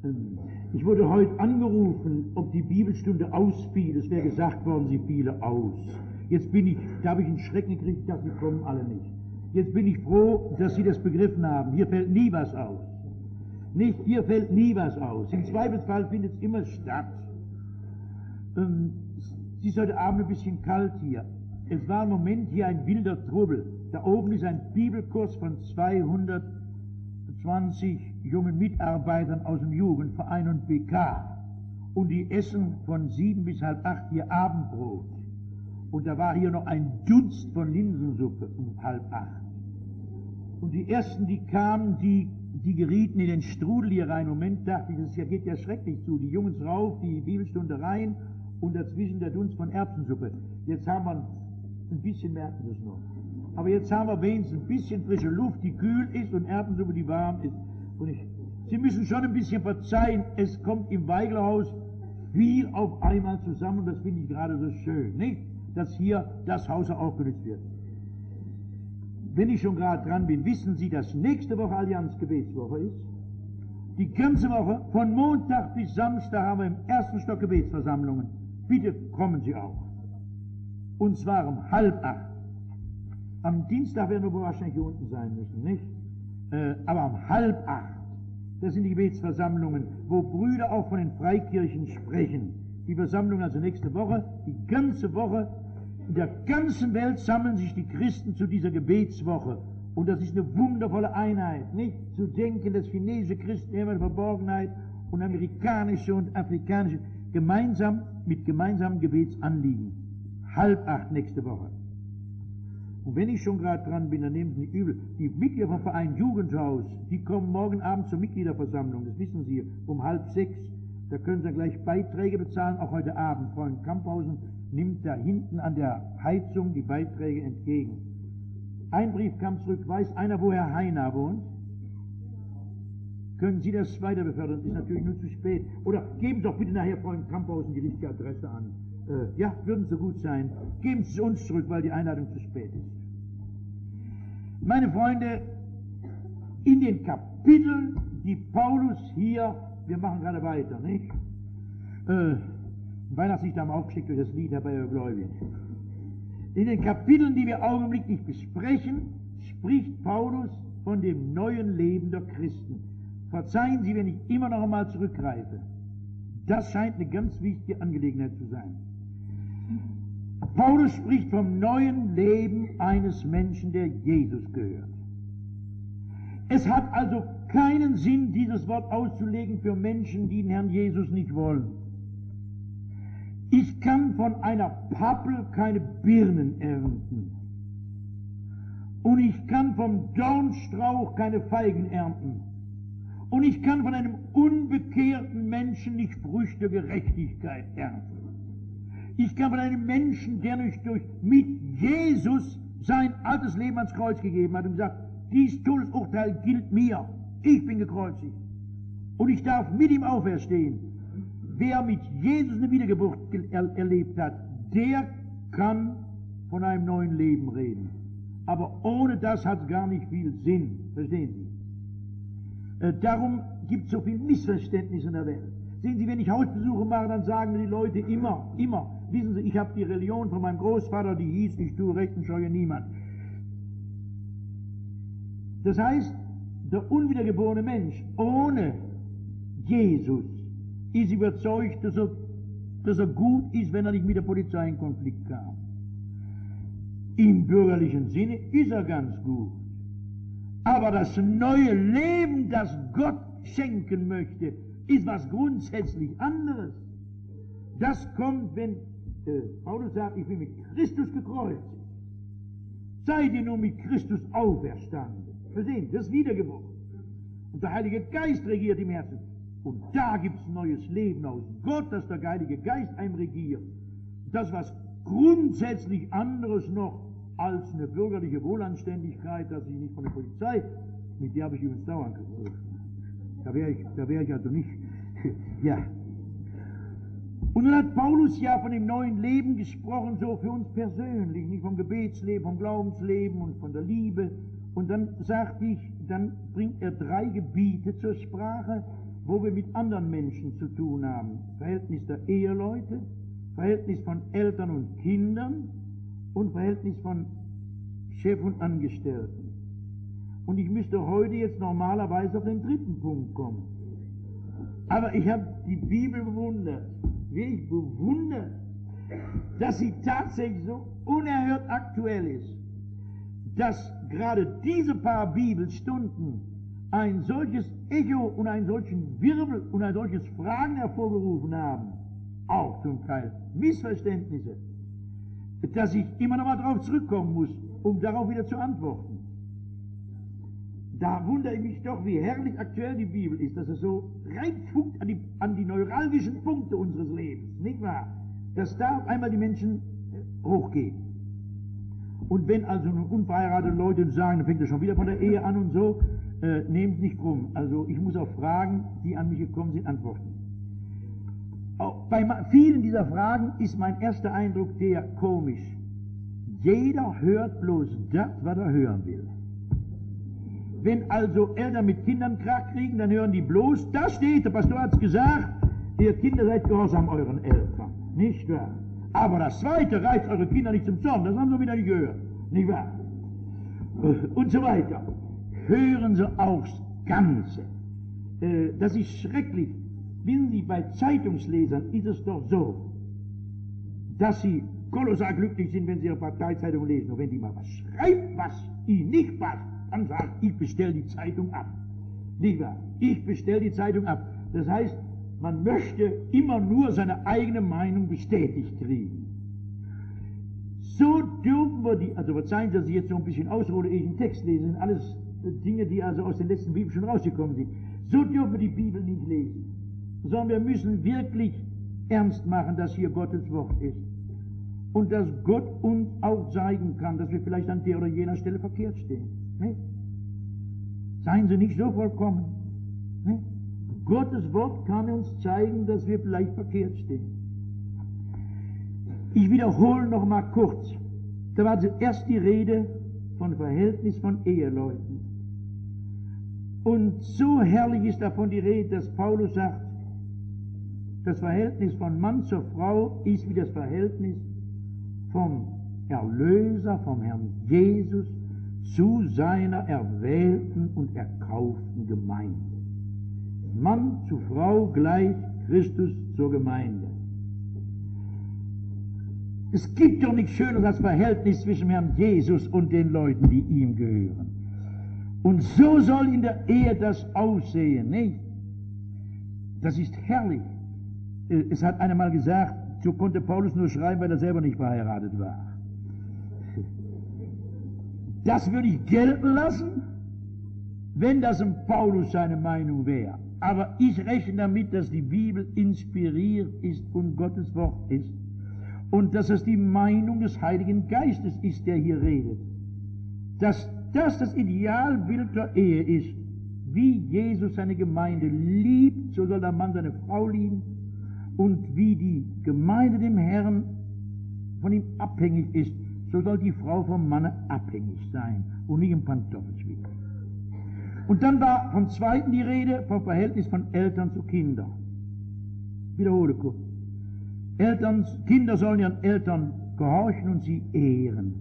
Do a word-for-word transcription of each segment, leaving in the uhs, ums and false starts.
Ich wurde heute angerufen, ob die Bibelstunde ausfiel. Es wäre gesagt worden, sie fiele aus. Jetzt bin ich, da habe ich einen Schrecken gekriegt, dass sie kommen alle nicht. Jetzt bin ich froh, dass Sie das begriffen haben. Hier fällt nie was aus. Nicht, hier fällt nie was aus. Im Zweifelsfall findet es immer statt. Ähm, es ist heute Abend ein bisschen kalt hier. Es war im Moment hier ein wilder Trubel. Da oben ist ein Bibelkurs von zweihundertzwanzig jungen Mitarbeitern aus dem Jugendverein und B K. Und die essen von sieben bis halb acht hier Abendbrot. Und da war hier noch ein Dunst von Linsensuppe um halb acht. Und die ersten, die kamen, die, die gerieten in den Strudel hier rein. Im Moment dachte ich, das hier geht ja schrecklich zu. Die Jungs rauf, die Bibelstunde rein und dazwischen der Dunst von Erbsensuppe. Jetzt haben wir ein bisschen, merken wir es noch. Aber jetzt haben wir wenigstens ein bisschen frische Luft, die kühl ist und Erbsensuppe, die warm ist. Und ich, Sie müssen schon ein bisschen verzeihen, es kommt im Weiglerhaus viel auf einmal zusammen und das finde ich gerade so schön, nicht? Dass hier das Haus auch genutzt wird. Wenn ich schon gerade dran bin, wissen Sie, dass nächste Woche Allianz-Gebetswoche ist? Die ganze Woche, von Montag bis Samstag, haben wir im ersten Stock Gebetsversammlungen. Bitte kommen Sie auch. Und zwar um halb acht. Am Dienstag werden wir wahrscheinlich hier unten sein müssen, nicht? Äh, aber um halb acht. Das sind die Gebetsversammlungen, wo Brüder auch von den Freikirchen sprechen. Die Versammlung also nächste Woche, die ganze Woche. In der ganzen Welt sammeln sich die Christen zu dieser Gebetswoche. Und das ist eine wundervolle Einheit, nicht? Zu denken, dass chinesische Christen immer in Verborgenheit und amerikanische und afrikanische gemeinsam mit gemeinsamen Gebetsanliegen. Halb acht nächste Woche. Und wenn ich schon gerade dran bin, dann nehmen Sie nicht übel. Die Mitglieder vom Verein Jugendhaus, die kommen morgen Abend zur Mitgliederversammlung, das wissen Sie, um halb sechs. Da können Sie gleich Beiträge bezahlen, auch heute Abend. Freund Kamphausen nimmt da hinten an der Heizung die Beiträge entgegen. Ein Brief kam zurück, weiß einer, wo Herr Heiner wohnt? Können Sie das weiter befördern? Das ist natürlich nur zu spät. Oder geben Sie doch bitte nachher Freund Kamphausen die richtige Adresse an. Äh, ja, würden so gut sein. Geben Sie es uns zurück, weil die Einladung zu spät ist. Meine Freunde, in den Kapiteln, die Paulus hier, wir machen gerade weiter, nicht? Äh, Weihnachtslied haben wir aufgeschickt durch das Lied Herbei der Gläubigen. In den Kapiteln, die wir augenblicklich besprechen, spricht Paulus von dem neuen Leben der Christen. Verzeihen Sie, wenn ich immer noch einmal zurückgreife. Das scheint eine ganz wichtige Angelegenheit zu sein. Paulus spricht vom neuen Leben eines Menschen, der Jesus gehört. Es hat also keinen Sinn, dieses Wort auszulegen für Menschen, die den Herrn Jesus nicht wollen. Ich kann von einer Pappel keine Birnen ernten. Und ich kann vom Dornstrauch keine Feigen ernten. Und ich kann von einem unbekehrten Menschen nicht Früchte Gerechtigkeit ernten. Ich kann von einem Menschen, der nicht durch mit Jesus sein altes Leben ans Kreuz gegeben hat und gesagt, dies Todesurteil gilt mir, ich bin gekreuzigt. Und ich darf mit ihm auferstehen. Wer mit Jesus eine Wiedergeburt er erlebt hat, der kann von einem neuen Leben reden. Aber ohne das hat es gar nicht viel Sinn. Verstehen Sie? Äh, darum gibt es so viel Missverständnis in der Welt. Sehen Sie, wenn ich Hausbesuche mache, dann sagen mir die Leute immer, immer, wissen Sie, ich habe die Religion von meinem Großvater, die hieß, ich tue Recht und scheue niemand. Das heißt, der unwiedergeborene Mensch ohne Jesus ist überzeugt, dass er, dass er gut ist, wenn er nicht mit der Polizei in Konflikt kam. Im bürgerlichen Sinne ist er ganz gut. Aber das neue Leben, das Gott schenken möchte, ist was grundsätzlich anderes. Das kommt, wenn äh, Paulus sagt, ich bin mit Christus gekreuzigt. Seid ihr nun mit Christus auferstanden. Verstehen, das ist Wiedergeburt. Und der Heilige Geist regiert im Herzen. Und da gibt es neues Leben aus Gott, dass der Heilige Geist einem regiert. Das ist was grundsätzlich anderes noch als eine bürgerliche Wohlanständigkeit, dass ich nicht von der Polizei, mit der habe ich übrigens dauernd geprüft. Da wäre ich, da wäre ich also nicht, ja. Und dann hat Paulus ja von dem neuen Leben gesprochen, so für uns persönlich, nicht vom Gebetsleben, vom Glaubensleben und von der Liebe. Und dann sagte ich, dann bringt er drei Gebiete zur Sprache, wo wir mit anderen Menschen zu tun haben. Verhältnis der Eheleute, Verhältnis von Eltern und Kindern und Verhältnis von Chef und Angestellten. Und ich müsste heute jetzt normalerweise auf den dritten Punkt kommen. Aber ich habe die Bibel bewundert, wirklich bewundert, dass sie tatsächlich so unerhört aktuell ist, dass gerade diese paar Bibelstunden ein solches Echo und einen solchen Wirbel und ein solches Fragen hervorgerufen haben, auch zum Teil Missverständnisse, dass ich immer noch mal darauf zurückkommen muss, um darauf wieder zu antworten. Da wundere ich mich doch, wie herrlich aktuell die Bibel ist, dass es so reinfunkt an die, an die neuralgischen Punkte unseres Lebens, nicht wahr? Dass da auf einmal die Menschen hochgehen. Und wenn also unverheiratete Leute sagen, dann fängt es schon wieder von der Ehe an und so, äh, nehmt es nicht krumm. Also ich muss auf Fragen, die an mich gekommen sind, antworten. Auch bei vielen dieser Fragen ist mein erster Eindruck der komisch. Jeder hört bloß das, was er hören will. Wenn also Eltern mit Kindern Krach kriegen, dann hören die bloß, da steht, der Pastor hat es gesagt, ihr Kinder seid gehorsam euren Eltern. Nicht wahr? Aber das Zweite reizt eure Kinder nicht zum Zorn, das haben sie wieder nicht gehört. Nicht wahr? Und so weiter. Hören sie aufs Ganze. Das ist schrecklich. Wissen Sie, bei Zeitungslesern ist es doch so, dass sie kolossal glücklich sind, wenn sie ihre Parteizeitung lesen. Und wenn die mal was schreibt, was ihnen nicht passt, dann sagt, ich bestelle die Zeitung ab. Nicht wahr? Ich bestelle die Zeitung ab. Das heißt, man möchte immer nur seine eigene Meinung bestätigt kriegen. So dürfen wir die, also verzeihen Sie, dass ich jetzt so ein bisschen aushole, ehe ich einen Text lese, sind alles Dinge, die also aus den letzten Bibeln schon rausgekommen sind. So dürfen wir die Bibel nicht lesen, sondern wir müssen wirklich ernst machen, dass hier Gottes Wort ist. Und dass Gott uns auch zeigen kann, dass wir vielleicht an der oder jener Stelle verkehrt stehen. Nicht? Seien Sie nicht so vollkommen. Nicht? Gottes Wort kann uns zeigen, dass wir vielleicht verkehrt stehen. Ich wiederhole noch mal kurz. Da war zuerst die Rede von Verhältnis von Eheleuten. Und so herrlich ist davon die Rede, dass Paulus sagt, das Verhältnis von Mann zur Frau ist wie das Verhältnis vom Erlöser, vom Herrn Jesus zu seiner erwählten und erkauften Gemeinde. Mann zu Frau gleich Christus zur Gemeinde. Es gibt doch nichts Schöneres als Verhältnis zwischen Herrn Jesus und den Leuten, die ihm gehören. Und so soll in der Ehe das aussehen, nicht? Das ist herrlich. Es hat einer mal gesagt, so konnte Paulus nur schreiben, weil er selber nicht verheiratet war. Das würde ich gelten lassen, wenn das ein Paulus seine Meinung wäre. Aber ich rechne damit, dass die Bibel inspiriert ist und Gottes Wort ist. Und dass es die Meinung des Heiligen Geistes ist, der hier redet. Dass das das Idealbild der Ehe ist. Wie Jesus seine Gemeinde liebt, so soll der Mann seine Frau lieben. Und wie die Gemeinde dem Herrn von ihm abhängig ist, so soll die Frau vom Manne abhängig sein und nicht im Pantoffel. Und dann war vom Zweiten die Rede vom Verhältnis von Eltern zu Kindern. Wiederhole kurz. Eltern, Kinder sollen ihren Eltern gehorchen und sie ehren.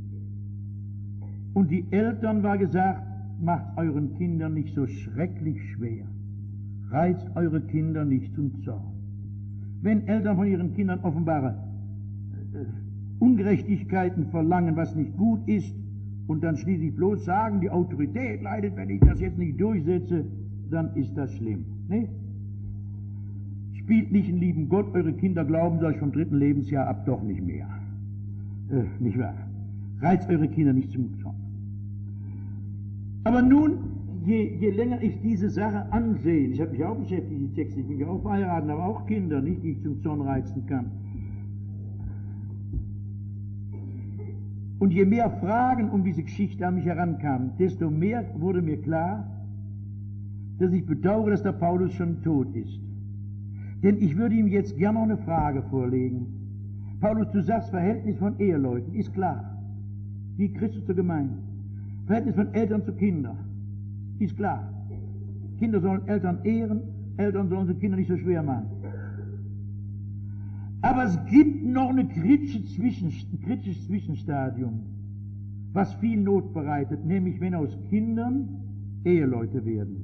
Und die Eltern, war gesagt, macht euren Kindern nicht so schrecklich schwer. Reizt eure Kinder nicht zum Zorn. Wenn Eltern von ihren Kindern offenbare äh, Ungerechtigkeiten verlangen, was nicht gut ist, und dann schließlich bloß sagen, die Autorität leidet, wenn ich das jetzt nicht durchsetze, dann ist das schlimm. Nicht? Spielt nicht den lieben Gott, eure Kinder glauben euch vom dritten Lebensjahr ab doch nicht mehr. Äh, nicht wahr? Reizt eure Kinder nicht zum Zorn. Aber nun, je, je länger ich diese Sache ansehe, ich habe mich auch beschäftigt, die Texte, ich bin ja auch verheiratet, aber auch Kinder, nicht, die ich zum Zorn reizen kann. Und je mehr Fragen um diese Geschichte an mich herankamen, desto mehr wurde mir klar, dass ich bedauere, dass der Paulus schon tot ist. Denn ich würde ihm jetzt gerne noch eine Frage vorlegen. Paulus, du sagst, Verhältnis von Eheleuten, ist klar. Wie Christus zur Gemeinde. Verhältnis von Eltern zu Kindern, ist klar. Kinder sollen Eltern ehren, Eltern sollen unsere Kinder nicht so schwer machen. Aber es gibt noch ein kritisches, Zwischen, kritisches Zwischenstadium, was viel Not bereitet, nämlich wenn aus Kindern Eheleute werden.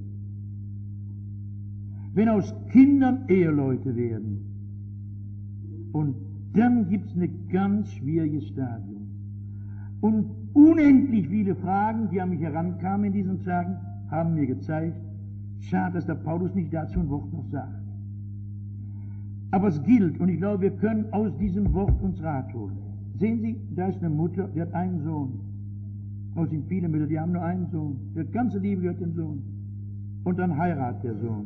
Wenn aus Kindern Eheleute werden. Und dann gibt es ein ganz schwieriges Stadium. Und unendlich viele Fragen, die an mich herankamen in diesen Tagen, haben mir gezeigt, schade, dass der Paulus nicht dazu ein Wort noch sagt. Aber es gilt, und ich glaube, wir können aus diesem Wort uns Rat holen. Sehen Sie, da ist eine Mutter, die hat einen Sohn. Aus den vielen Mütter, die haben nur einen Sohn. Die ganze Liebe gehört dem Sohn. Und dann heiratet der Sohn.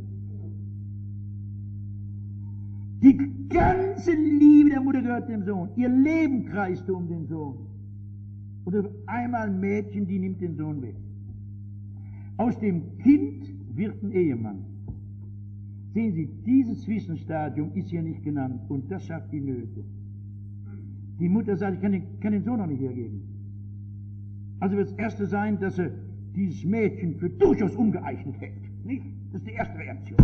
Die ganze Liebe der Mutter gehört dem Sohn. Ihr Leben kreist um den Sohn. Und auf einmal ein Mädchen, die nimmt den Sohn weg. Aus dem Kind wird ein Ehemann. Sehen Sie, dieses Zwischenstadium ist hier nicht genannt und das schafft die Nöte. Die Mutter sagt, ich kann den, kann den Sohn noch nicht hergeben. Also wird das Erste sein, dass sie dieses Mädchen für durchaus ungeeignet hält. Nicht? Das ist die erste Reaktion.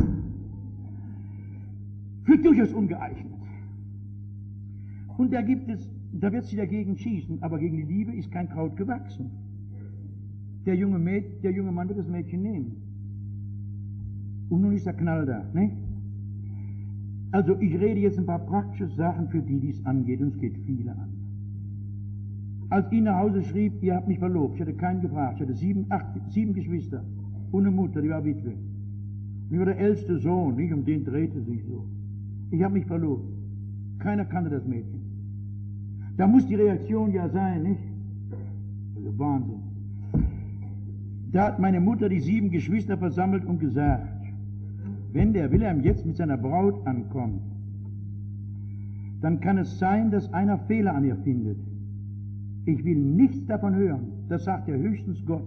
Für durchaus ungeeignet. Und da gibt es, da wird sie dagegen schießen, aber gegen die Liebe ist kein Kraut gewachsen. Der junge, Mäd, der junge Mann wird das Mädchen nehmen. Und nun ist der Knall da, ne? Also ich rede jetzt ein paar praktische Sachen, für die dies angeht, und es geht viele an. Als ich nach Hause schrieb, ihr habt mich verlobt, ich hatte keinen gefragt, ich hatte sieben, acht, sieben Geschwister und eine Mutter, die war Witwe. Ich war der älteste Sohn, nicht? Um den drehte sich so. Ich habe mich verlobt. Keiner kannte das Mädchen. Da muss die Reaktion ja sein, nicht? Also Wahnsinn. Da hat meine Mutter die sieben Geschwister versammelt und gesagt, wenn der Wilhelm jetzt mit seiner Braut ankommt, dann kann es sein, dass einer Fehler an ihr findet. Ich will nichts davon hören, das sagt ja höchstens Gott.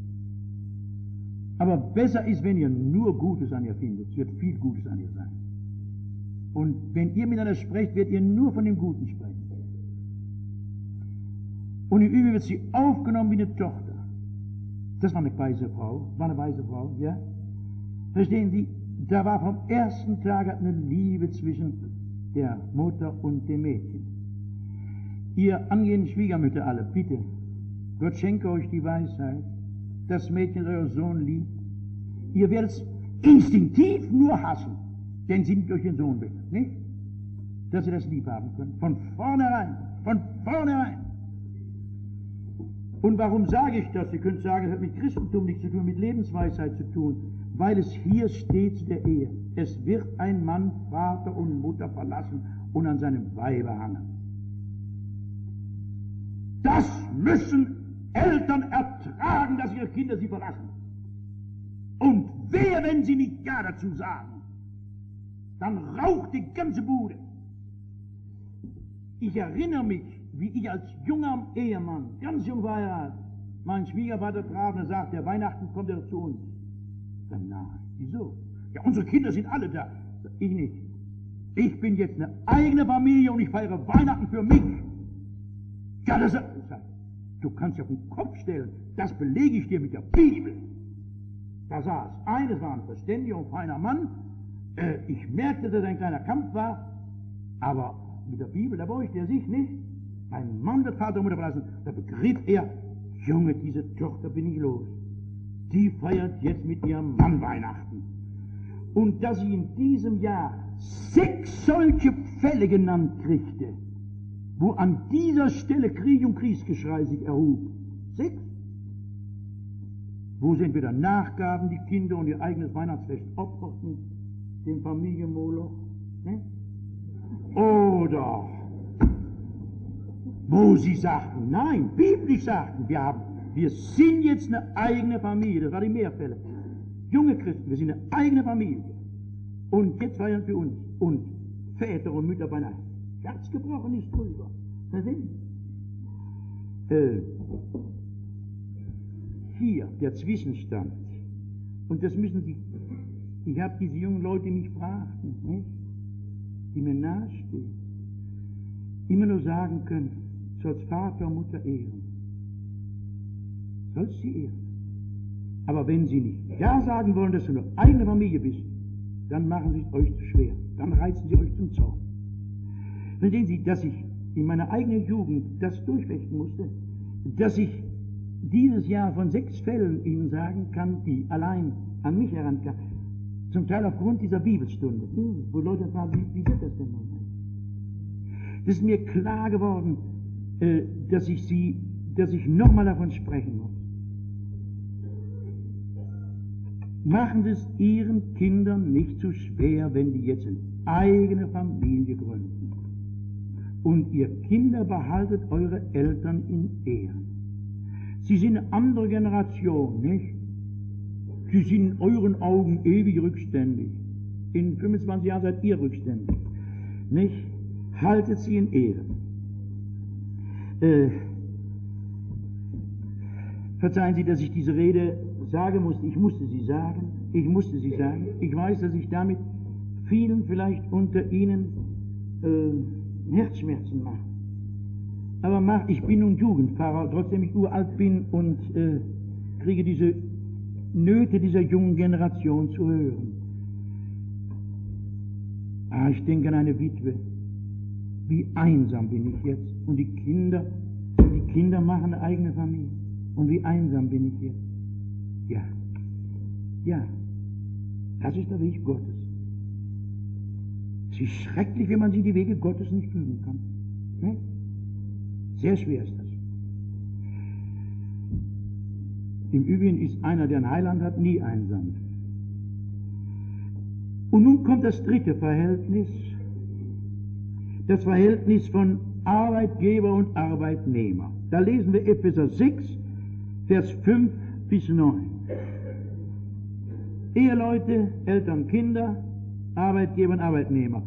Aber besser ist, wenn ihr nur Gutes an ihr findet. Es wird viel Gutes an ihr sein. Und wenn ihr miteinander sprecht, werdet ihr nur von dem Guten sprechen. Und im Übrigen wird sie aufgenommen wie eine Tochter. Das war eine weise Frau, war eine weise Frau, ja? Verstehen Sie? Da war vom ersten Tag eine Liebe zwischen der Mutter und dem Mädchen. Ihr angehenden Schwiegermütter alle, bitte, Gott schenke euch die Weisheit, das Mädchen euer Sohn liebt. Ihr werdet es instinktiv nur hassen, denn sie nimmt euch den Sohn weg, nicht? Dass ihr das lieb haben könnt, von vornherein, von vornherein. Und warum sage ich das? Ihr könnt sagen, es hat mit Christentum nichts zu tun, mit Lebensweisheit zu tun, weil es hier steht zu der Ehe. Es wird ein Mann Vater und Mutter verlassen und an seinem Weibe hangen. Das müssen Eltern ertragen, dass ihre Kinder sie verlassen. Und wer, wenn sie nicht Ja dazu sagen, dann raucht die ganze Bude. Ich erinnere mich, wie ich als junger Ehemann, ganz jung verheiratet, meinen Schwiegervater traf und sagte, der Weihnachten kommt er zu uns. Dann, nein, wieso? Ja, unsere Kinder sind alle da. Ich nicht. Ich bin jetzt eine eigene Familie und ich feiere Weihnachten für mich. Ja, das ist, du kannst ja auf den Kopf stellen, das belege ich dir mit der Bibel. Da saß eines war ein verständiger und feiner Mann. Äh, ich merkte, dass er ein kleiner Kampf war, aber mit der Bibel, da bräuchte er sich nicht. Ein Mann wird Vater und Mutter verlassen, da begriff er, Junge, diese Tochter bin ich los. Die feiert jetzt mit ihrem Mann Weihnachten. Und dass ich in diesem Jahr sechs solche Fälle genannt kriegte, wo an dieser Stelle Krieg und Kriegsgeschrei sich erhob. Sechs. Wo sie entweder nachgaben, die Kinder, und ihr eigenes Weihnachtsfest opferten, dem Familienmoloch, ne? Oder wo sie sagten, nein, biblisch sagten, wir haben, wir sind jetzt eine eigene Familie, das waren die Mehrfälle. Junge Christen, wir sind eine eigene Familie. Und jetzt feiern für uns. Und Väter und Mütter beinahe. Herz gebrochen, nicht drüber. Verstehen? Äh, hier, der Zwischenstand. Und das müssen Sie, ich habe diese jungen Leute, die mich fragten, nicht? Die mir nahestehen, immer nur sagen können, sollst Vater und Mutter ehren. Sollst sie ehren. Aber wenn sie nicht Ja sagen wollen, dass du eine eigene Familie bist, dann machen sie es euch zu schwer. Dann reizen sie euch zum Zorn. Verstehen Sie, dass ich in meiner eigenen Jugend das durchfechten musste, dass ich dieses Jahr von sechs Fällen Ihnen sagen kann, die allein an mich herankamen, zum Teil aufgrund dieser Bibelstunde, wo Leute fragen, wie, wie wird das denn nun eigentlich? Das ist mir klar geworden, äh, dass ich sie, dass ich nochmal davon sprechen muss. Machen Sie es Ihren Kindern nicht zu schwer, wenn die jetzt eine eigene Familie gründen. Und ihr Kinder behaltet eure Eltern in Ehren. Sie sind eine andere Generation, nicht? Sie sind in euren Augen ewig rückständig. In fünfundzwanzig Jahren seid ihr rückständig, nicht? Haltet sie in Ehren. Äh, verzeihen Sie, dass ich diese Rede sagen musste. Ich musste sie sagen. Ich musste sie sagen. Ich weiß, dass ich damit vielen vielleicht unter Ihnen äh, Herzschmerzen mache. Aber mach, ich bin nun Jugendpfarrer, trotzdem ich uralt bin und äh, kriege diese Nöte dieser jungen Generation zu hören. Ah, ich denke an eine Witwe. Wie einsam bin ich jetzt. Und die Kinder, die Kinder machen eine eigene Familie. Und wie einsam bin ich jetzt. Ja, ja, das ist der Weg Gottes. Es ist schrecklich, wenn man sich die Wege Gottes nicht fügen kann. Ne? Sehr schwer ist das. Im Übrigen ist einer, der ein Heiland hat, nie einsam. Und nun kommt das dritte Verhältnis, das Verhältnis von Arbeitgeber und Arbeitnehmer. Da lesen wir Epheser sechs, Vers fünf bis neun. Eheleute, Eltern, Kinder, Arbeitgeber und Arbeitnehmer.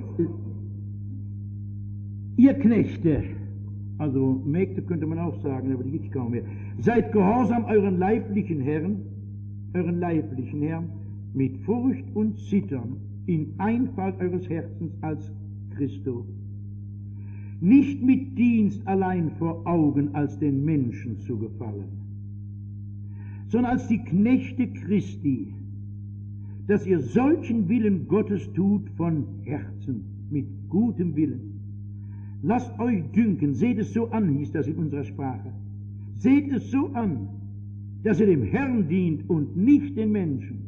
Ihr Knechte, also Mägde könnte man auch sagen, aber die gibt es kaum mehr. Seid gehorsam euren leiblichen Herren, euren leiblichen Herren, mit Furcht und Zittern, in Einfalt eures Herzens als Christo. Nicht mit Dienst allein vor Augen als den Menschen zu gefallen, sondern als die Knechte Christi, dass ihr solchen Willen Gottes tut von Herzen, mit gutem Willen. Lasst euch dünken, seht es so an, hieß das in unserer Sprache. Seht es so an, dass ihr dem Herrn dient und nicht den Menschen.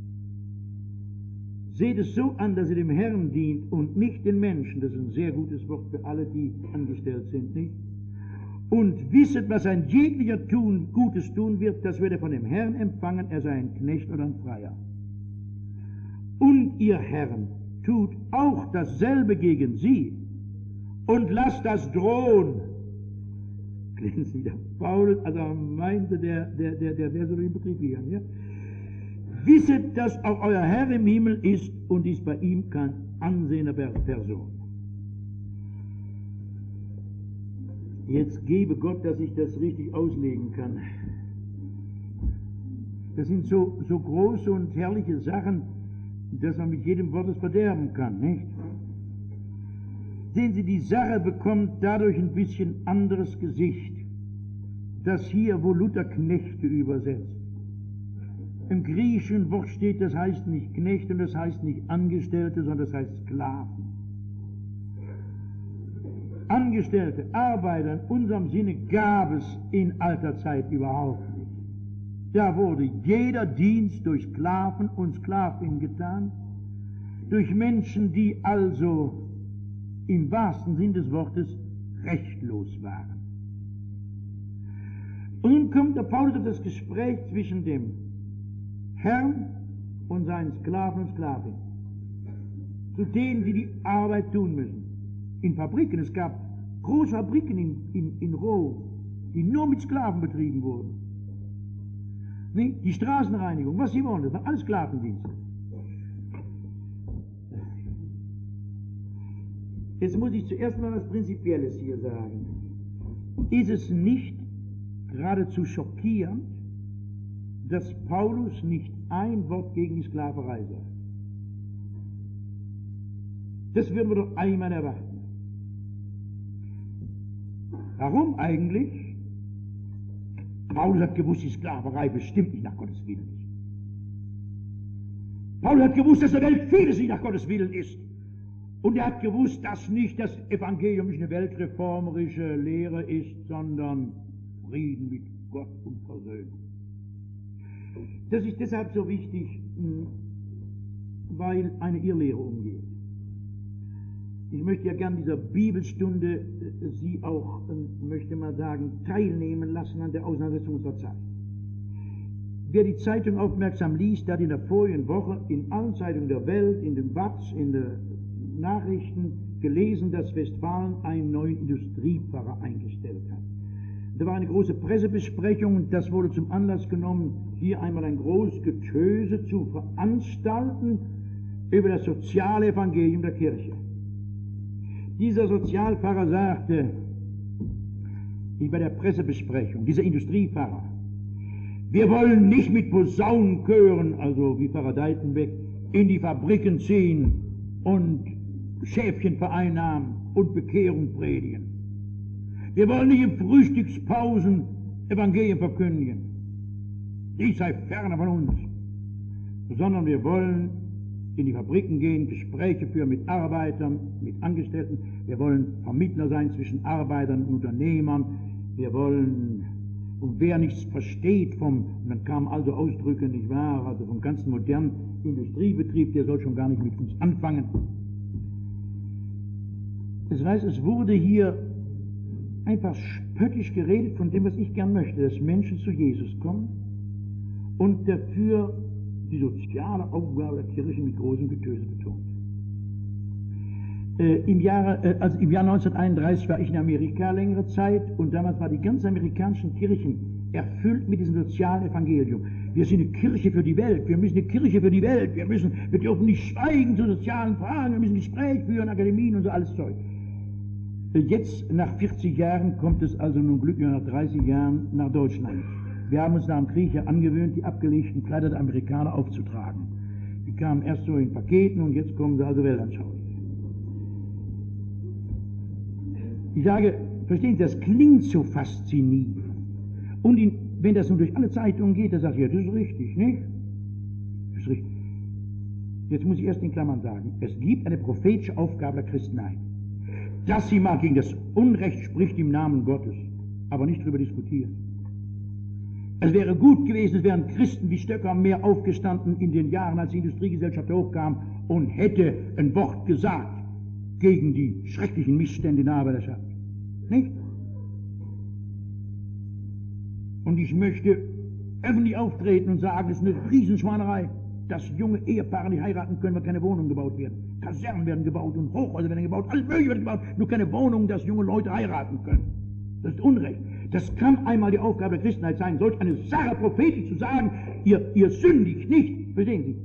Seht es so an, dass ihr dem Herrn dient und nicht den Menschen. Das ist ein sehr gutes Wort für alle, die angestellt sind, nicht? Und wisset, was ein jeglicher tun, Gutes tun wird, das wird er von dem Herrn empfangen, er sei ein Knecht oder ein Freier. Und ihr Herren, tut auch dasselbe gegen sie und lasst das drohen. Glänzt wieder Paulus, also meinte der, der, der, der wäre so im Betrieb gegangen, ja? Wisset, dass auch euer Herr im Himmel ist und ist bei ihm kein ansehener Person. Jetzt gebe Gott, dass ich das richtig auslegen kann. Das sind so, so große und herrliche Sachen, dass man mit jedem Wort es verderben kann, nicht? Sehen Sie, die Sache bekommt dadurch ein bisschen anderes Gesicht. Das hier, wo Luther Knechte übersetzt. Im griechischen Wort steht, das heißt nicht Knechte und das heißt nicht Angestellte, sondern das heißt Sklaven. Angestellte, Arbeiter in unserem Sinne gab es in alter Zeit überhaupt nicht. Da wurde jeder Dienst durch Sklaven und Sklavinnen getan, durch Menschen, die also im wahrsten Sinn des Wortes rechtlos waren. Und nun kommt der Paulus auf das Gespräch zwischen dem Herrn und seinen Sklaven und Sklavinnen. Zu denen, die die Arbeit tun müssen. In Fabriken, es gab große Fabriken in, in, in Rom, die nur mit Sklaven betrieben wurden. Nee, die Straßenreinigung, was sie wollen, das waren alles Sklavendienste. Jetzt muss ich zuerst mal was Prinzipielles hier sagen. Ist es nicht geradezu schockierend, dass Paulus nicht ein Wort gegen die Sklaverei sagt? Das würden wir doch einmal erwarten. Warum eigentlich? Paulus hat gewusst, die Sklaverei bestimmt nicht nach Gottes Willen ist. Paulus hat gewusst, dass der Welt vieles nicht nach Gottes Willen ist. Und er hat gewusst, dass nicht das Evangelium nicht eine weltreformerische Lehre ist, sondern Frieden mit Gott und Versöhnung. Das ist deshalb so wichtig, weil eine Irrlehre umgeht. Ich möchte ja gern dieser Bibelstunde Sie auch, möchte mal sagen, teilnehmen lassen an der Auseinandersetzung unserer Zeit. Wer die Zeitung aufmerksam liest, hat in der vorigen Woche in allen Zeitungen der Welt, in den Watz, in den Nachrichten gelesen, dass Westfalen einen neuen Industriepfarrer eingestellt hat. Da war eine große Pressebesprechung und das wurde zum Anlass genommen, hier einmal ein großes Getöse zu veranstalten über das soziale Evangelium der Kirche. Dieser Sozialpfarrer sagte, wie bei der Pressebesprechung, dieser Industriepfarrer, wir wollen nicht mit Posaunenchören, also wie Pfarrer Deitenbeck, in die Fabriken ziehen und Schäfchen vereinnahmen und Bekehrung predigen. Wir wollen nicht in Frühstückspausen Evangelium verkündigen. Dies sei ferne von uns. Sondern wir wollen in die Fabriken gehen, Gespräche führen mit Arbeitern, mit Angestellten. Wir wollen Vermittler sein zwischen Arbeitern und Unternehmern. Wir wollen, und wer nichts versteht vom, und dann kamen also Ausdrücke, nicht wahr, also vom ganzen modernen Industriebetrieb, der soll schon gar nicht mit uns anfangen. Das heißt, es wurde hier einfach spöttisch geredet von dem, was ich gern möchte, dass Menschen zu Jesus kommen und dafür die soziale Aufgabe der Kirche mit großem Getöse betont. Äh, im, Jahre, äh, also im Jahr neunzehnhunderteinunddreißig war ich in Amerika längere Zeit und damals war die ganze amerikanischen Kirchen erfüllt mit diesem sozialen Evangelium. Wir sind eine Kirche für die Welt, wir müssen eine Kirche für die Welt, wir müssen, wir dürfen nicht schweigen zu sozialen Fragen, wir müssen Gespräche führen, Akademien und so alles Zeug. Jetzt, nach vierzig Jahren, kommt es also nun glücklich nach dreißig Jahren nach Deutschland. Wir haben uns nach dem Krieg ja angewöhnt, die abgelegten Kleider der Amerikaner aufzutragen. Die kamen erst so in Paketen und jetzt kommen sie also weltanschaulich. Ich sage, verstehen Sie, das klingt so faszinierend. Und in, wenn das nun durch alle Zeitungen geht, dann sage ich, ja, das ist richtig, nicht? Das ist richtig. Jetzt muss ich erst in Klammern sagen, es gibt eine prophetische Aufgabe der Christenheit. Dass sie mal gegen das Unrecht spricht im Namen Gottes, aber nicht darüber diskutiert. Es wäre gut gewesen, es wären Christen wie Stöcker mehr aufgestanden in den Jahren, als die Industriegesellschaft hochkam und hätte ein Wort gesagt gegen die schrecklichen Missstände in der Arbeiterschaft. Nicht? Und ich möchte öffentlich auftreten und sagen, es ist eine Riesenschweinerei, dass junge Ehepaare nicht heiraten können, weil keine Wohnungen gebaut werden. Kasernen werden gebaut und Hochhäuser werden gebaut, alles Mögliche wird gebaut, nur keine Wohnungen, dass junge Leute heiraten können. Das ist Unrecht. Das kann einmal die Aufgabe der Christenheit sein, solch eine Sache prophetisch zu sagen, ihr, ihr sündigt nicht, verstehen Sie?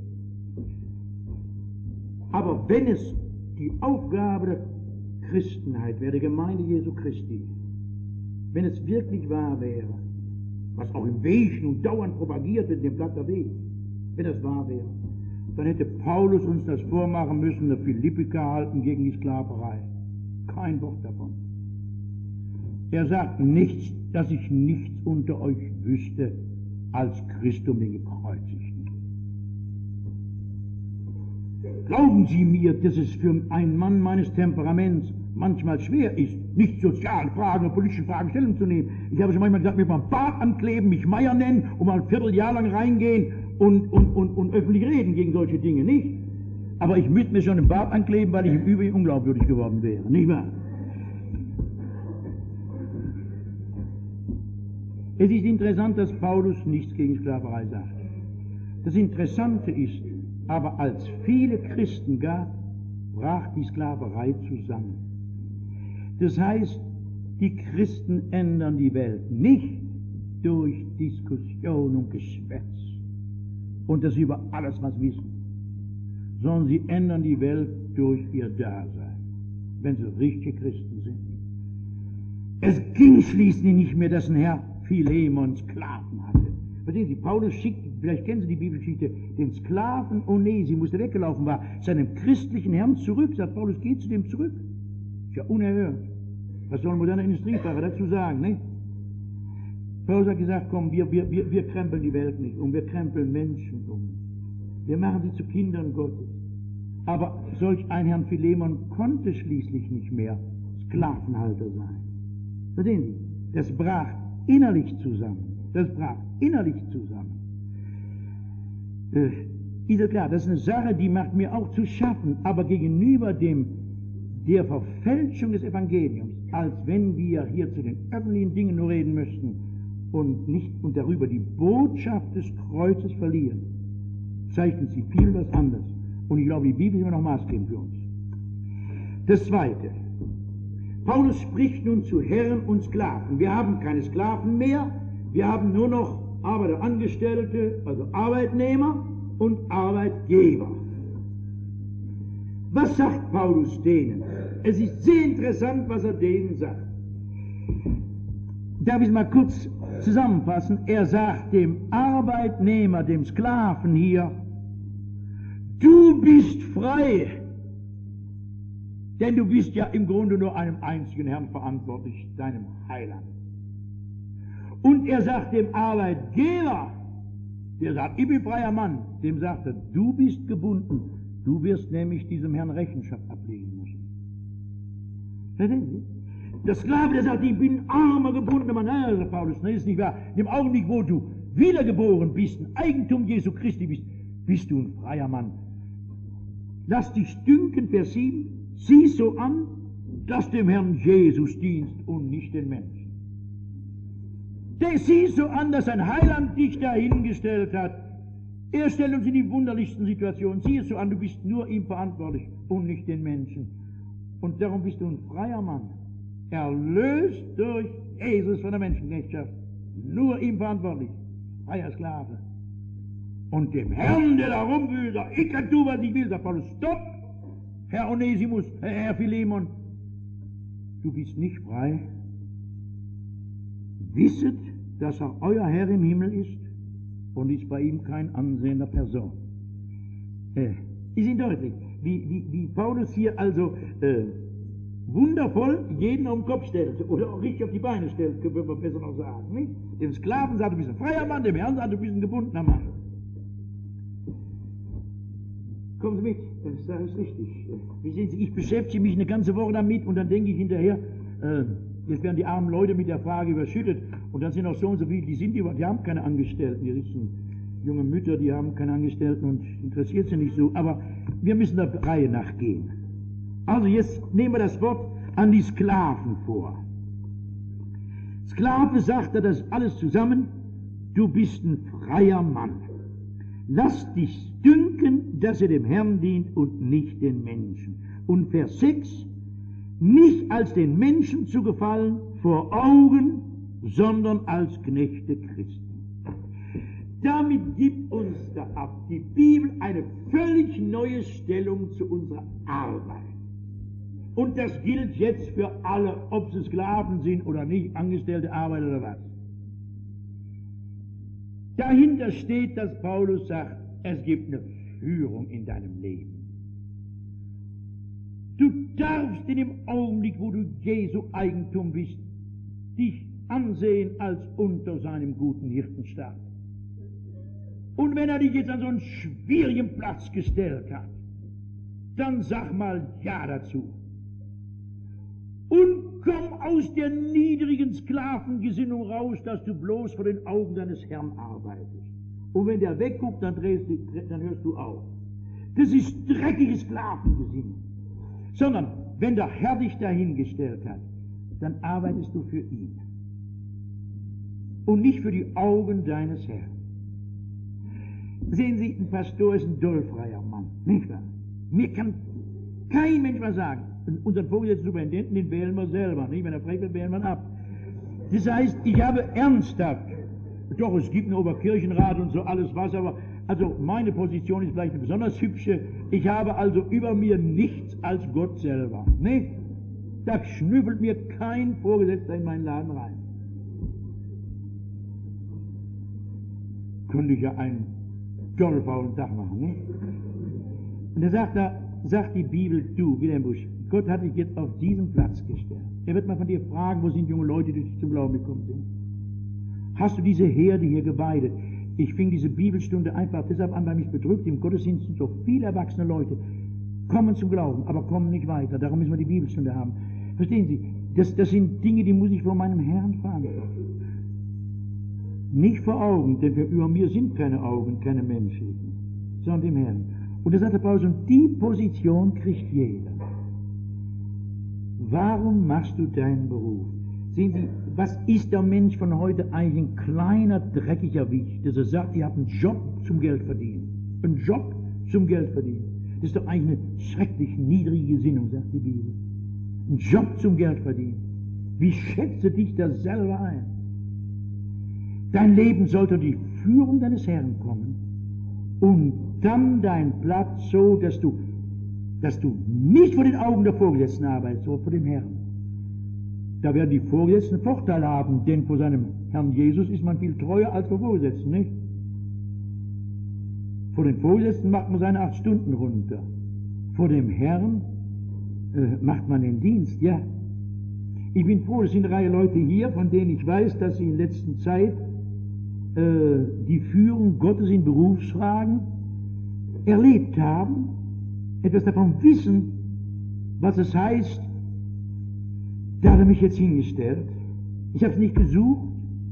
Aber wenn es die Aufgabe der Christenheit wäre, der Gemeinde Jesu Christi, wenn es wirklich wahr wäre, was auch im Wesen und dauernd propagiert wird, in dem Blatt der Weg, wenn das wahr wäre, dann hätte Paulus uns das vormachen müssen, eine Philippika halten gegen die Sklaverei. Kein Wort davon. Er sagt nichts, dass ich nichts unter euch wüsste, als Christum den Gekreuzigten. Glauben Sie mir, dass es für einen Mann meines Temperaments manchmal schwer ist, nicht sozialen Fragen und politischen Fragen Stellung zu nehmen. Ich habe schon manchmal gesagt, mir mal einen Bart ankleben, mich Meier nennen und mal ein Vierteljahr lang reingehen und, und, und, und öffentlich reden gegen solche Dinge, nicht? Aber ich müsste mir schon einen Bart ankleben, weil ich im Übrigen unglaubwürdig geworden wäre, nicht wahr? Es ist interessant, dass Paulus nichts gegen Sklaverei sagt. Das Interessante ist, aber als viele Christen gab, brach die Sklaverei zusammen. Das heißt, die Christen ändern die Welt nicht durch Diskussion und Geschwätz und das über alles was wissen, sondern sie ändern die Welt durch ihr Dasein, wenn sie richtige Christen sind. Es ging schließlich nicht mehr, dass ein Herr Philemon Sklaven hatte. Verstehen Sie, Paulus schickt, vielleicht kennen Sie die Bibelgeschichte, den Sklaven Onesimus, der weggelaufen war, seinem christlichen Herrn zurück, sagt Paulus, geht zu dem zurück. Ist ja unerhört. Was soll ein moderner Industriefahrer dazu sagen, nicht? Paulus hat gesagt, komm, wir, wir, wir, wir krempeln die Welt nicht um, wir krempeln Menschen um. Wir machen sie zu Kindern Gottes. Aber solch ein Herrn Philemon konnte schließlich nicht mehr Sklavenhalter sein. Verstehen Sie? Das brach innerlich zusammen. Das brach innerlich zusammen. Äh, ist ja klar, das ist eine Sache, die macht mir auch zu schaffen, aber gegenüber dem, der Verfälschung des Evangeliums, als wenn wir hier zu den öffentlichen Dingen nur reden müssten und nicht und darüber die Botschaft des Kreuzes verlieren, zeichnet sie viel was anderes. Und ich glaube, die Bibel ist immer noch maßgebend für uns. Das Zweite. Paulus spricht nun zu Herren und Sklaven. Wir haben keine Sklaven mehr, wir haben nur noch Arbeiter, Angestellte, also Arbeitnehmer und Arbeitgeber. Was sagt Paulus denen? Es ist sehr interessant, was er denen sagt. Darf ich es mal kurz zusammenfassen? Er sagt dem Arbeitnehmer, dem Sklaven hier, du bist frei, denn du bist ja im Grunde nur einem einzigen Herrn verantwortlich, deinem Heiland. Und er sagt dem Arbeitgeber, der sagt, ich bin freier Mann, dem sagt er, du bist gebunden, du wirst nämlich diesem Herrn Rechenschaft ablegen müssen. Verstehen Sie? Der Sklave, der sagt, ich bin armer, gebundener Mann. Nein, sagt Paulus, das ist nicht wahr. Im Augenblick, wo du wiedergeboren bist, ein Eigentum Jesu Christi bist, bist du ein freier Mann. Lass dich dünken, Vers sieben, sieh so an, dass dem Herrn Jesus dienst und nicht den Menschen. Der sieh so an, dass ein Heiland dich dahingestellt hat. Er stellt uns in die wunderlichsten Situationen. Sieh es so an, du bist nur ihm verantwortlich und nicht den Menschen. Und darum bist du ein freier Mann. Erlöst durch Jesus von der Menschenknechtschaft. Nur ihm verantwortlich. Freier Sklave. Und dem Herrn, der da rumwühlt, sagt, ich kann tun, was ich will, sagt Paulus, stopp! Herr Onesimus, Herr Philemon, du bist nicht frei. Wisset, dass auch euer Herr im Himmel ist und ist bei ihm kein ansehender Person. Äh, ist Ihnen deutlich, wie, wie, wie Paulus hier also äh, wundervoll jeden auf den Kopf stellt oder auch richtig auf die Beine stellt, können wir besser noch sagen. Nicht? Dem Sklaven sagt, du bist ein freier Mann, dem Herrn sagt, du bist ein gebundener Mann. Kommen Sie mit, das sage ich richtig. Wie sehen Sie, ich beschäftige mich eine ganze Woche damit und dann denke ich hinterher, äh, jetzt werden die armen Leute mit der Frage überschüttet und dann sind auch so und so viele, die sind die, die haben keine Angestellten, die sitzen junge Mütter, die haben keine Angestellten und interessiert sie nicht so, aber wir müssen der Reihe nachgehen. Also jetzt nehmen wir das Wort an die Sklaven vor. Sklave sagt er das alles zusammen, du bist ein freier Mann. Lass dich dünken, dass er dem Herrn dient und nicht den Menschen. Und Vers sechs, nicht als den Menschen zu gefallen vor Augen, sondern als Knechte Christi. Damit gibt uns da ab die Bibel eine völlig neue Stellung zu unserer Arbeit. Und das gilt jetzt für alle, ob sie Sklaven sind oder nicht, angestellte Arbeiter oder was. Dahinter steht, dass Paulus sagt, es gibt eine Führung in deinem Leben. Du darfst in dem Augenblick, wo du Jesu Eigentum bist, dich ansehen als unter seinem guten Hirtenstab. Und wenn er dich jetzt an so einen schwierigen Platz gestellt hat, dann sag mal Ja dazu. Und komm aus der niedrigen Sklavengesinnung raus, dass du bloß vor den Augen deines Herrn arbeitest. Und wenn der wegguckt, dann, drehst du, dann hörst du auf. Das ist dreckige Sklavengesinnung. Sondern, wenn der Herr dich dahingestellt hat, dann arbeitest du für ihn. Und nicht für die Augen deines Herrn. Sehen Sie, ein Pastor ist ein dollfreier Mann, nicht wahr? Mir kann kein Mensch was sagen. Unseren vorgesetzten Superintendenten, den wählen wir selber, nicht? Wenn er frech wird, wählen wir ihn ab. Das heißt, ich habe ernsthaft, doch, es gibt einen Oberkirchenrat und so alles was, aber also meine Position ist vielleicht eine besonders hübsche. Ich habe also über mir nichts als Gott selber. Nicht? Da schnüffelt mir kein Vorgesetzter in meinen Laden rein. Könnte ich ja einen dollfaulen Tag machen, nicht? Und da sagt, da sagt die Bibel, du, Wilhelm Busch, Gott hat dich jetzt auf diesen Platz gestellt. Er wird mal von dir fragen, wo sind junge Leute, die zum Glauben gekommen sind? Hast du diese Herde hier geweidet? Ich fing diese Bibelstunde einfach deshalb an, weil mich bedrückt, im Gottesdienst sind so viele erwachsene Leute, kommen zum Glauben, aber kommen nicht weiter. Darum müssen wir die Bibelstunde haben. Verstehen Sie, das, das sind Dinge, die muss ich vor meinem Herrn verantworten. Nicht vor Augen, denn über mir sind keine Augen, keine menschlichen, sondern dem Herrn. Und das sagt der Paulus, und die Position kriegt jeder. Warum machst du deinen Beruf? Sehen Sie, was ist der Mensch von heute eigentlich ein kleiner, dreckiger Wicht, dass er sagt, ihr habt einen Job zum Geld verdienen. Einen Job zum Geld verdienen. Das ist doch eigentlich eine schrecklich niedrige Gesinnung, sagt die Bibel. Ein Job zum Geld verdienen. Wie schätze dich das selber ein? Dein Leben sollte die Führung deines Herrn kommen und dann dein Platz so, dass du, dass du nicht vor den Augen der Vorgesetzten arbeitest, sondern vor dem Herrn. Da werden die Vorgesetzten Vorteile haben, denn vor seinem Herrn Jesus ist man viel treuer als vor Vorgesetzten, nicht? Vor den Vorgesetzten macht man seine acht Stunden runter. Vor dem Herrn äh, macht man den Dienst, ja. Ich bin froh, es sind eine Reihe Leute hier, von denen ich weiß, dass sie in letzter Zeit äh, die Führung Gottes in Berufsfragen erlebt haben, etwas davon wissen, was es heißt. Da hat er mich jetzt hingestellt. Ich habe es nicht gesucht.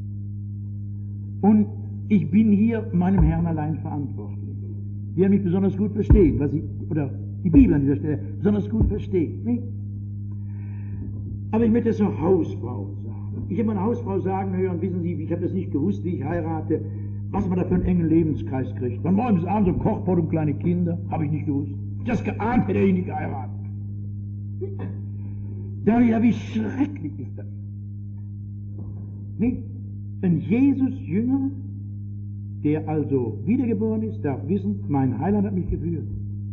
Und ich bin hier meinem Herrn allein verantwortlich. Die er mich besonders gut versteht, was ich, oder die Bibel an dieser Stelle besonders gut versteht. Nicht? Aber ich möchte es zur Hausfrau sagen. Ich habe meine Hausfrau sagen hören, wissen Sie, ich habe das nicht gewusst, wie ich heirate, was man da für einen engen Lebenskreis kriegt. Von morgens bis abends so Kochbrot und kleine Kinder, habe ich nicht gewusst. Das geahnt hätte ich nicht geheiratet. Da ja, wie schrecklich ist das? Nicht? Ein Jesus-Jünger, der also wiedergeboren ist, darf wissen, mein Heiland hat mich geführt.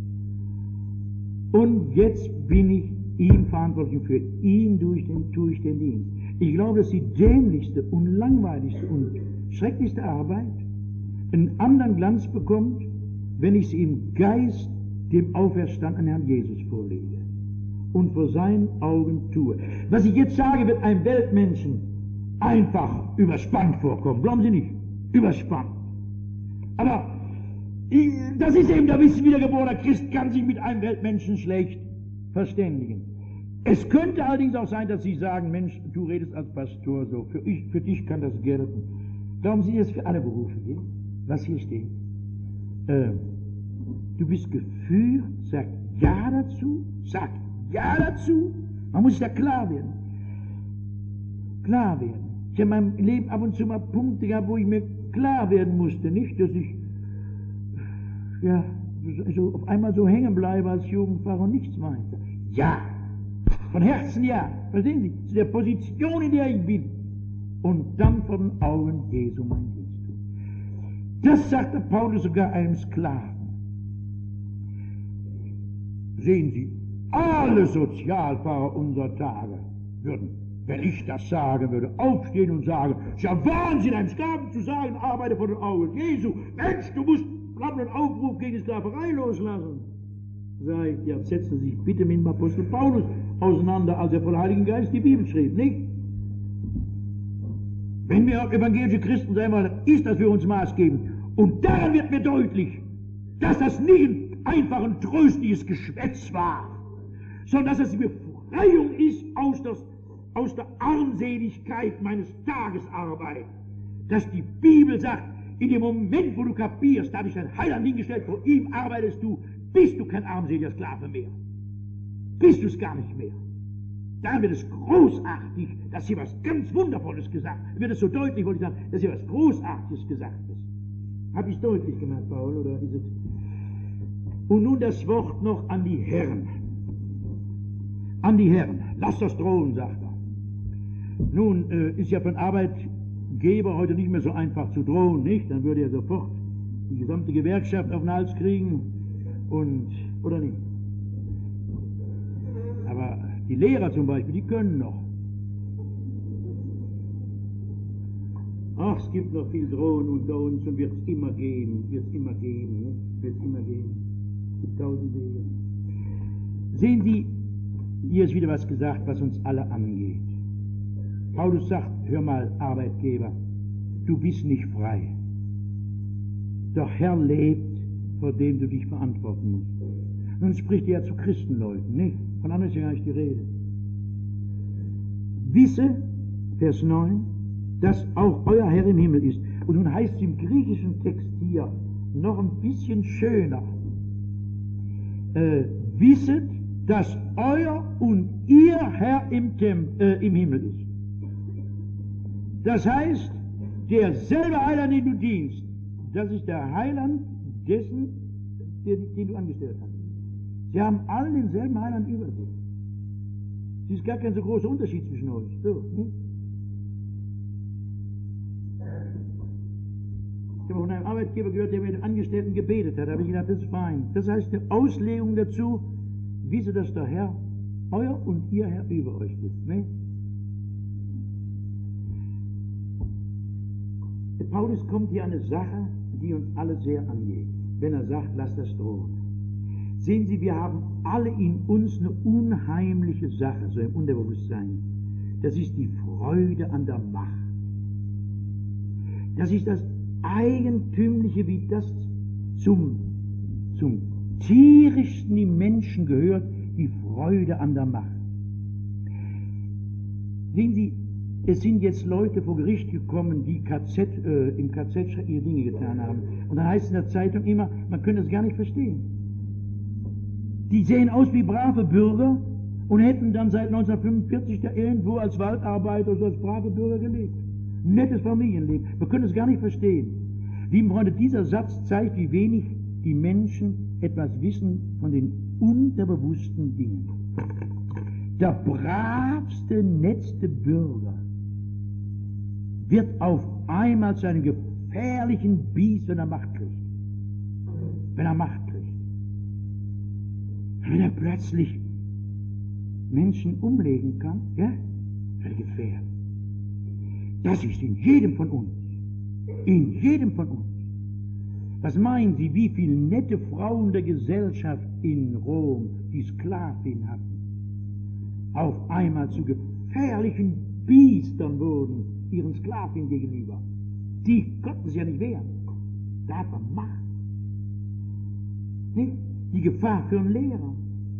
Und jetzt bin ich ihm verantwortlich, für ihn durch den, tue ich den Dienst. Ich glaube, dass die dämlichste und langweiligste und schrecklichste Arbeit einen anderen Glanz bekommt, wenn ich sie im Geist dem auferstandenen Herrn Jesus vorlege und vor seinen Augen tue. Was ich jetzt sage, wird einem Weltmenschen einfach überspannt vorkommen. Glauben Sie nicht? Überspannt. Aber ich, das ist eben der Wissen, wiedergeborener Christ kann sich mit einem Weltmenschen schlecht verständigen. Es könnte allerdings auch sein, dass Sie sagen, Mensch, du redest als Pastor so, für, ich, für dich kann das gelten. Glauben Sie, das für alle Berufe gilt, was hier steht? Äh, du bist geführt, sag ja dazu, sag ja dazu. Man muss sich da klar werden. Klar werden. Ich habe in meinem Leben ab und zu mal Punkte gehabt, wo ich mir klar werden musste, nicht, dass ich ja, so auf einmal so hängen bleibe als Jugendpfarrer und nichts meinte. Ja, von Herzen ja. Verstehen Sie, zu der Position, in der ich bin. Und dann vor den Augen Jesu mein Dienst tun. Das sagt der Paulus sogar einem Sklaven. Sehen Sie, alle Sozialfahrer unserer Tage würden, wenn ich das sagen würde, aufstehen und sagen, es ist ja Wahnsinn, einem Sklaven zu sagen, arbeite vor den Augen Jesu. Mensch, du musst einen Aufruf gegen Sklaverei loslassen. Sag ich, ja, setzen Sie sich bitte mit dem Apostel Paulus auseinander, als er vor dem Heiligen Geist die Bibel schrieb, nicht? Wenn wir evangelische Christen sein wollen, ist das für uns maßgebend. Und daran wird mir deutlich, dass das nicht ein einfach ein tröstliches Geschwätz war, sondern dass es die Befreiung ist aus der, aus der Armseligkeit meines Tagesarbeit. Dass die Bibel sagt, in dem Moment, wo du kapierst, da habe ich dein Heiland hingestellt, vor ihm arbeitest du, bist du kein armseliger Sklave mehr. Bist du es gar nicht mehr. Da wird es großartig, dass hier was ganz Wundervolles gesagt wird. Es so deutlich, wollte ich sagen, dass hier was Großartiges gesagt ist. Habe ich es deutlich gemacht, Paul, oder ist es? Und nun das Wort noch an die Herren. An die Herren. Lass das drohen, sagt er. Nun äh, ist ja von Arbeitgeber heute nicht mehr so einfach zu drohen, nicht? Dann würde er sofort die gesamte Gewerkschaft auf den Hals kriegen und, oder nicht? Aber die Lehrer zum Beispiel, die können noch. Ach, es gibt noch viel Drohen unter uns und wird es immer geben, wird es immer geben, ne? Wird es immer geben. Es gibt tausend Wege. Sehen Sie, hier ist wieder was gesagt, was uns alle angeht. Paulus sagt, hör mal, Arbeitgeber, du bist nicht frei. der Herr lebt, vor dem du dich verantworten musst. Nun spricht er ja zu Christenleuten, nicht? Von anderen ist ja gar nicht die Rede. Wisse, Vers neun, dass auch euer Herr im Himmel ist. Und nun heißt es im griechischen Text hier noch ein bisschen schöner. Äh, wisset, dass euer und ihr Herr im, Tem äh, im Himmel ist. Das heißt, derselbe Heiland, den du dienst, das ist der Heiland dessen, den, den du angestellt hast. Sie haben alle denselben Heiland über sich. Es ist gar kein so großer Unterschied zwischen euch. So, nicht? Ich habe von einem Arbeitgeber gehört, der mit dem Angestellten gebetet hat. Da habe ich gedacht, das ist fein. Das heißt, eine Auslegung dazu, wisse, dass der Herr, euer und ihr Herr über euch ist. Nicht? Der Paulus kommt hier an eine Sache, die uns alle sehr angeht. Wenn er sagt, lasst das drohen. Sehen Sie, wir haben alle in uns eine unheimliche Sache, so im Unterbewusstsein. Das ist die Freude an der Macht. Das ist das Eigentümliche, wie das zum, zum tierischsten im Menschen gehört, die Freude an der Macht. Sehen Sie, es sind jetzt Leute vor Gericht gekommen, die K Z, äh, im K Z ihre Dinge getan haben. Und dann heißt es in der Zeitung immer, man könnte es gar nicht verstehen. Die sehen aus wie brave Bürger und hätten dann seit neunzehnhundertfünfundvierzig da irgendwo als Waldarbeiter oder als brave Bürger gelebt. Nettes Familienleben. Wir können es gar nicht verstehen. Lieben Freunde, dieser Satz zeigt, wie wenig die Menschen etwas wissen von den unterbewussten Dingen. Der bravste, nettste Bürger wird auf einmal zu einem gefährlichen Biest, wenn er Macht kriegt. Wenn er Macht kriegt. Wenn er plötzlich Menschen umlegen kann, ja, wird er gefährlich. Das ist in jedem von uns. In jedem von uns. Was meinen Sie, wie viele nette Frauen der Gesellschaft in Rom, die Sklavin hatten, auf einmal zu gefährlichen Biestern wurden, ihren Sklaven gegenüber. Die konnten sich ja nicht wehren. Da hat man Macht. Nicht? Die Gefahr für einen Lehrer.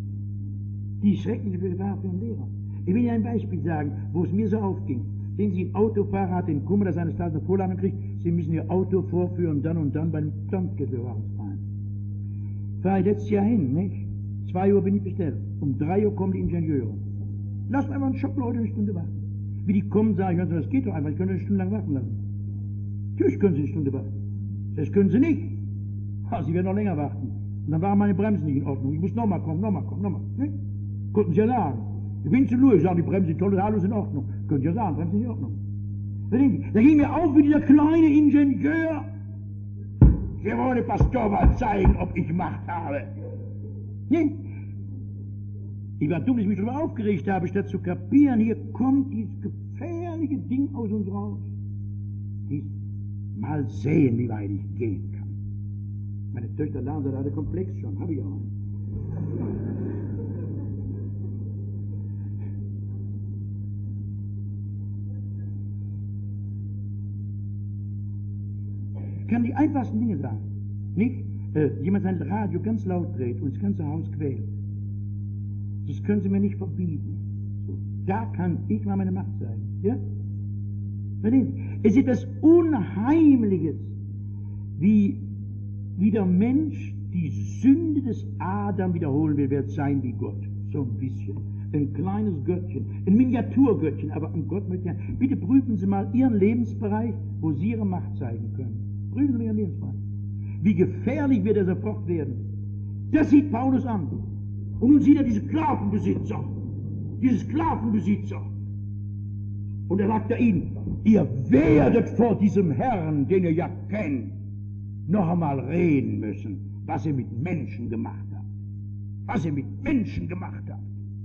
Die schreckliche Gefahr für einen Lehrer. Ich will Ihnen ein Beispiel sagen, wo es mir so aufging. Sehen Sie, ein Autofahrer hat den Kummer, dass er eines Tages eine Vorladung kriegt, Sie müssen Ihr Auto vorführen, dann und dann beim Amtsgesetzwahrungsverein. Fahre ich letztes Jahr hin, nicht? Zwei Uhr bin ich bestellt. Um drei Uhr kommen die Ingenieure. Lass mir einfach einen Schock, Leute, eine Stunde warten. Wie die kommen, sage ich, das geht doch einfach, ich könnte eine Stunde lang warten lassen. Natürlich können Sie eine Stunde warten. Das können Sie nicht. Ha, Sie werden noch länger warten. Und dann waren meine Bremsen nicht in Ordnung. Ich muss nochmal kommen, nochmal kommen, nochmal. Nicht? Konnten Sie ja sagen. Ich bin zu nur, ich sage, die Bremsen sind toll, alles in Ordnung. Können Sie ja sagen, Bremsen sind in Ordnung. Da ging mir auf wie dieser kleine Ingenieur. Wir wollen Pastor mal zeigen, ob ich Macht habe. Nicht? Ich war dumm, dass ich mich darüber aufgeregt habe, statt zu kapieren, hier kommt dieses gefährliche Ding aus uns raus. Dies, mal sehen, wie weit ich gehen kann. Meine Töchter lernen, da hatte Komplex schon, habe ich auch einen. Ich kann die einfachsten Dinge sagen. Nicht? Äh, jemand sein Radio ganz laut dreht und das ganze Haus quält. Das können Sie mir nicht verbieten. So, da kann ich mal meine Macht zeigen. Ja? Es ist etwas Unheimliches, wie, wie der Mensch die Sünde des Adam wiederholen will, wird sein wie Gott. So ein bisschen. Ein kleines Göttchen, ein Miniaturgöttchen, aber ein Gott möchte ja. Bitte prüfen Sie mal Ihren Lebensbereich, wo Sie Ihre Macht zeigen können. Prüfen Sie mal Ihren Lebensbereich. Wie gefährlich wird er sofort werden. Das sieht Paulus an. Und nun sieht er diese Sklavenbesitzer, diese Sklavenbesitzer. Und er sagt er ihnen, ihr werdet vor diesem Herrn, den ihr ja kennt, noch einmal reden müssen, was ihr mit Menschen gemacht habt. Was ihr mit Menschen gemacht habt.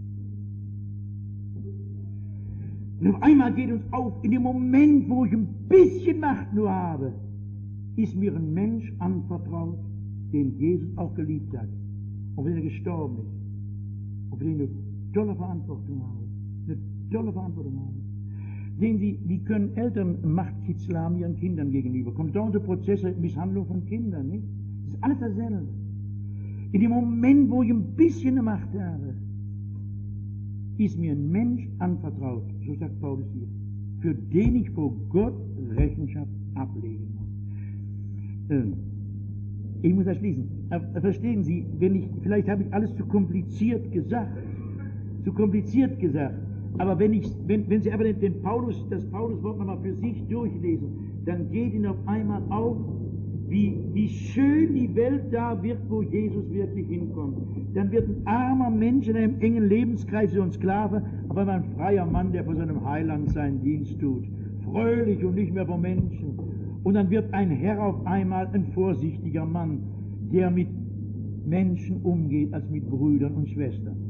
Und auf einmal geht uns auf, in dem Moment, wo ich ein bisschen Macht nur habe, ist mir ein Mensch anvertraut, den Jesus auch geliebt hat. Und wenn er gestorben ist. Und für den eine tolle Verantwortung habe. Eine tolle Verantwortung habe. Sehen Sie, wie können Eltern Machtkitzel haben ihren Kindern gegenüber? Kommt da unter Prozesse, Misshandlung von Kindern, nicht? Das ist alles dasselbe. In dem Moment, wo ich ein bisschen Macht habe, ist mir ein Mensch anvertraut, so sagt Paulus hier, für den ich vor Gott Rechenschaft ablegen muss. Ähm, ich muss das schließen. Aber verstehen Sie, wenn ich, vielleicht habe ich alles zu kompliziert gesagt, zu kompliziert gesagt, aber wenn ich, wenn, wenn Sie aber den, den Paulus, das Pauluswort nochmal für sich durchlesen, dann geht Ihnen auf einmal auf, wie, wie schön die Welt da wird, wo Jesus wirklich hinkommt. Dann wird ein armer Mensch in einem engen Lebenskreis so ein Sklave, aber immer ein freier Mann, der vor seinem Heiland seinen Dienst tut. Fröhlich und nicht mehr vor Menschen. Und dann wird ein Herr auf einmal ein vorsichtiger Mann, der mit Menschen umgeht als mit Brüdern und Schwestern.